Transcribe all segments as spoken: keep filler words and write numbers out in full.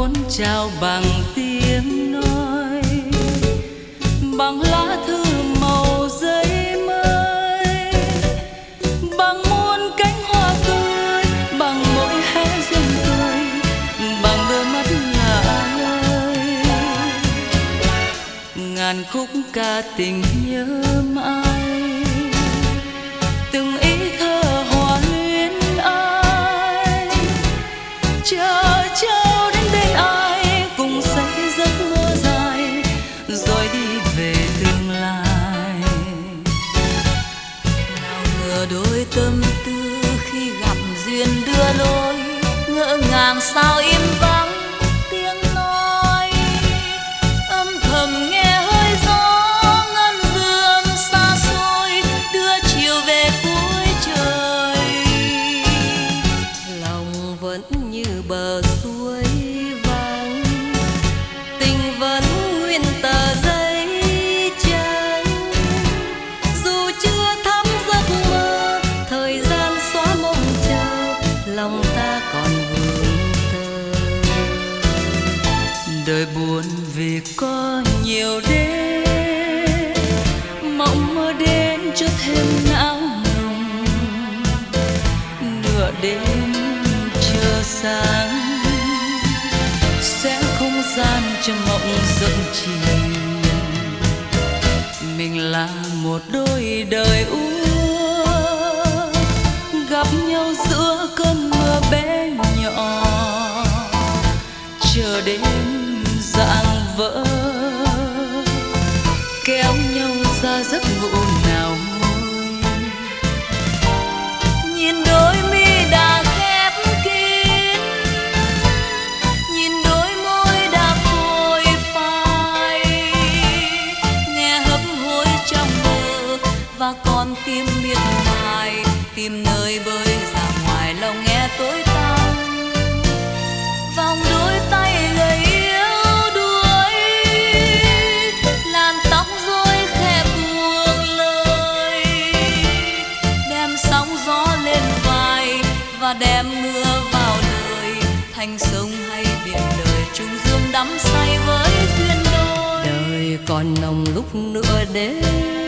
muốn chào bằng tiếng nói, bằng lá thư màu giấy mới, bằng muôn cánh hoa tươi, bằng mỗi hé duyên tươi, bằng đôi mắt lạ lơi. Ngàn khúc ca tình nhớ mãi, từng ý thơ hòa luyến ai, chờ trao đến bên ai cùng xây giấc mơ dài rồi đi về tương lai. Nào ngờ đôi tâm tư khi gặp duyên đưa lối, ngỡ ngàng sao im vắng tiếng nói, âm thầm nghe hơi gió ngân dương xa xôi đưa chiều về cuối trời. Lòng vẫn như bờ suối vắng, tình vẫn nguyên tờ giấy trắng. Dù chưa thắm giấc mơ, thời gian xóa mong chờ, lòng ta còn vương thơ. Đời buồn vì có nhiều đêm, mộng mơ đến cho thêm não nùng. Nửa đêm chờ sáng, sẽ không gian cho mộng rộng chìm. Mình là một đôi đời úa, gặp nhau giữa cơn mưa bé nhỏ, chờ đến rạng vỡ, kéo nhau ra giấc ngủ nào môi. Nhìn đôi mi đã khép kín, nhìn đôi môi đã phôi phai, nghe hấp hối trong mơ và con tim miệt mài tìm nơi bơi ra ngoài lòng nghe tối tăm. Vòng đôi tay gầy yếu đuối, làn tóc rối khẽ buông lời, đem sóng gió lên vai và đem mưa vào đời. Thành sông hay biển đời chung dương đắm say với duyên đôi. Đời còn nồng lúc nữa đến,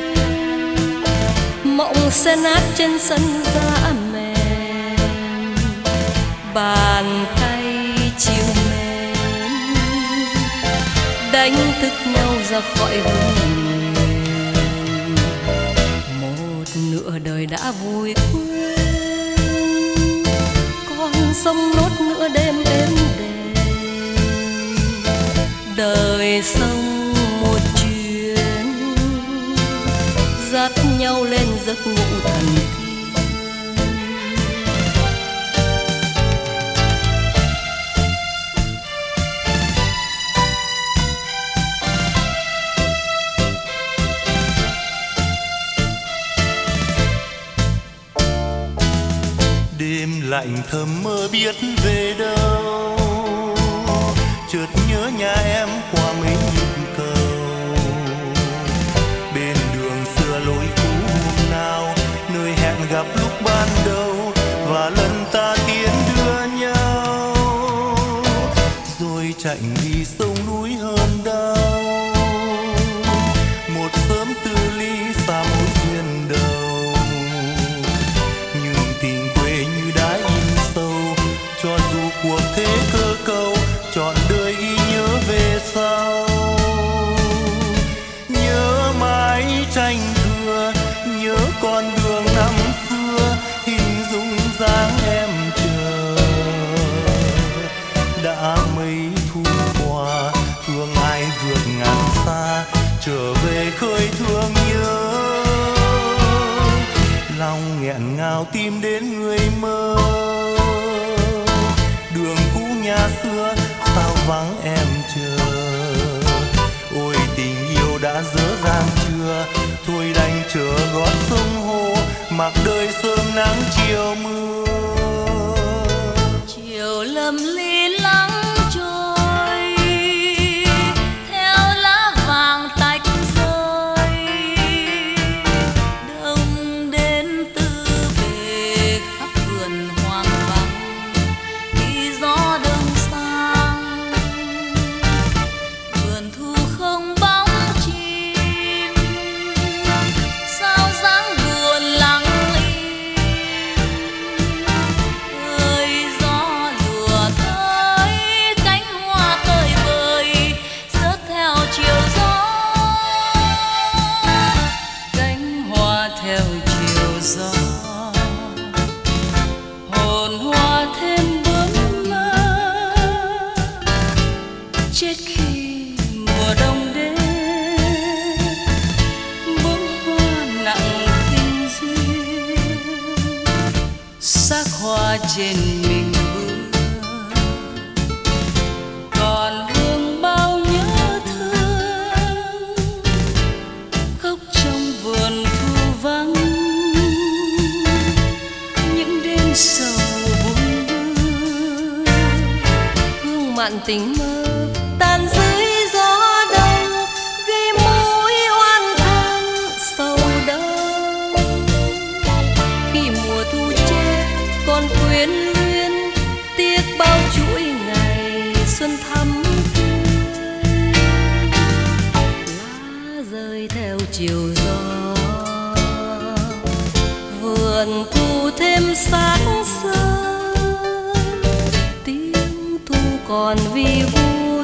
mộng sẽ nát trên sân da mềm, bàn tay chiều mến đánh thức nhau ra khỏi hương nguyện. Một nửa đời đã vui quên, còn sống nốt nửa đêm êm đềm. Đời sống một chuyến, dắt nhau lên giấc ngủ thần thiên. Đêm lạnh thầm mơ biết về đâu, chợt nhớ nhà em qua mấy nhịp cầu. Bên đường xưa lối cũ hôm nào, nơi hẹn gặp lúc ban đầu và lần ta tiến đưa nhau, rồi chạy đi sông núi hơn đau. Một sớm từ ly xa mối duyên đầu, nhưng tình quê như đã in sâu, cho dù cuộc thế cơ cầu trọn đời ghi nhớ về sau. Nhớ mãi tranh thưa, nhớ con đường năm xưa, hình dung dáng em chờ. Đã mấy thu qua, thương ai vượt ngàn xa, trở về khơi thương nhớ. Lòng nghẹn ngào tìm đến người mơ, đường cũ nhà xưa sao vắng em chờ. Ôi tình yêu đã dở dang chưa, thôi đành chờ gót sông hồ, mặc đời sớm nắng chiều mưa. Chiều lâm ly lắng trôi, theo lá vàng tách rơi, đông đến tư về khắp vườn hoang vắng. Khi gió đông sang trên mình bước, còn vương bao nhớ thương khóc trong vườn thu vắng, những đêm sầu buồn bơ, hương mặn tình mơ tan dưới gió đông, gây mối oan than sầu đau. Khi mùa thu chết còn quyến luyến, tiếc bao chuỗi ngày xuân thắm tươi. Lá rơi theo chiều gió, vườn thu thêm sáng sớm, tiếng thu còn vi vu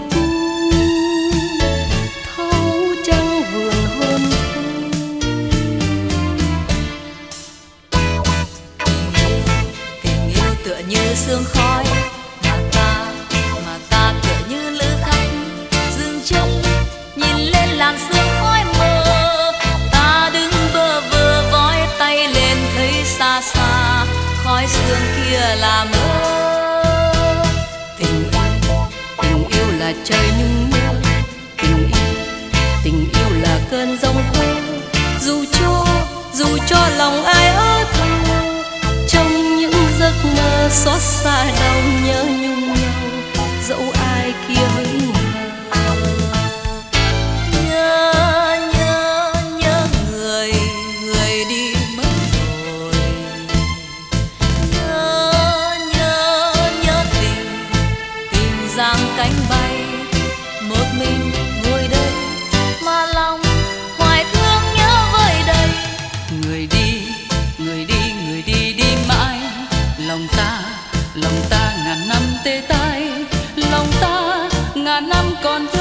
như sương khói, mà ta mà ta tựa như lữ khách dừng chân nhìn lên làn sương khói mờ. Ta đứng bơ vơ vói tay lên thấy xa xa khói sương kia là mơ. Tình yêu, tình yêu là trời nhung nhớ, tình yêu, tình yêu là cơn giông tố. Dù cho dù cho lòng ai ở thơ, trong những giấc mơ xót xa đau nhớ nhung nhau, dẫu ai kia hững hờ. Nhớ nhớ nhớ người người đi mất rồi, nhớ nhớ nhớ tình tình giang cánh bay, một mình ngồi đây mà lòng hoài thương nhớ vơi đầy. Người đi người đi người đi đi mãi, lòng ta lòng ta ngàn năm tê tái, lòng ta ngàn năm còn